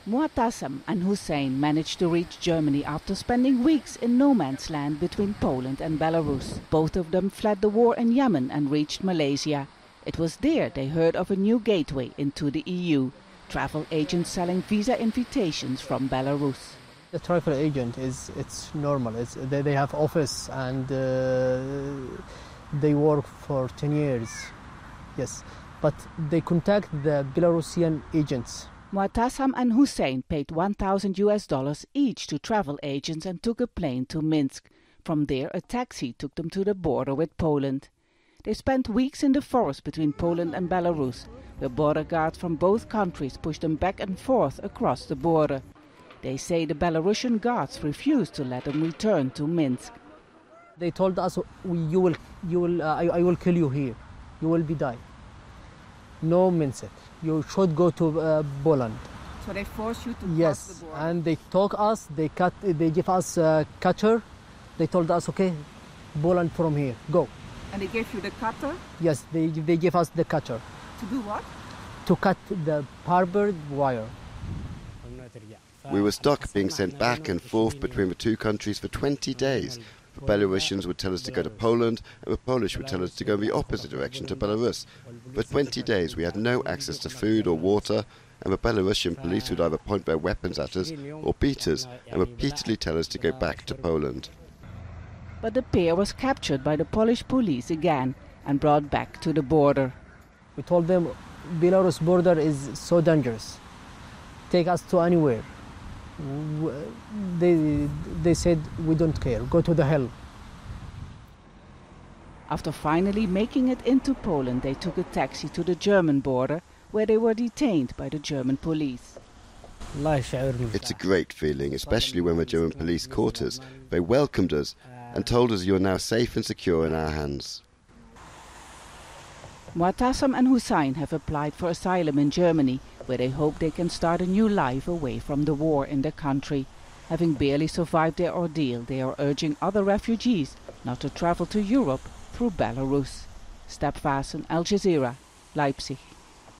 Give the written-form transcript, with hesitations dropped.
Mu'tasim and Hussein managed to reach Germany after spending weeks in no man's land between Poland and Belarus. Both of them fled the war in Yemen and reached Malaysia. It was there they heard of a new gateway into the EU, travel agents selling visa invitations from Belarus. The travel agent it's normal. They have office and they work for 10 years. Yes, but they contact the Belarusian agents. Mu'tasim and Hussein paid $1,000 each to travel agents and took a plane to Minsk. From there, a taxi took them to the border with Poland. They spent weeks in the forest between Poland and Belarus, where border guards from both countries pushed them back and forth across the border. They say the Belarusian guards refused to let them return to Minsk. They told us, I will kill you here. You will be die. No Minsk. You should go to Poland. So they forced you to cross the border? Yes, and they took us, they give us a cutter. They told us, okay, Poland from here, go. And they gave you the cutter? Yes, they give us the cutter. To do what? To cut the barbed wire. We were stuck being sent back and forth between the two countries for 20 days. The Belarusians would tell us to go to Poland, and the Polish would tell us to go in the opposite direction to Belarus. For 20 days we had no access to food or water, and the Belarusian police would either point their weapons at us or beat us and repeatedly tell us to go back to Poland. But the pair was captured by the Polish police again and brought back to the border. We told them Belarus border is so dangerous. Take us to anywhere. They said, we don't care, go to the hell. After finally making it into Poland, they took a taxi to the German border, where they were detained by the German police. It's a great feeling, especially when the German police caught us. They welcomed us and told us you're now safe and secure in our hands. Mu'tasim and Hussein have applied for asylum in Germany, where they hope they can start a new life away from the war in their country. Having barely survived their ordeal, they are urging other refugees not to travel to Europe through Belarus. Step Vaesen, Al Jazeera, Leipzig.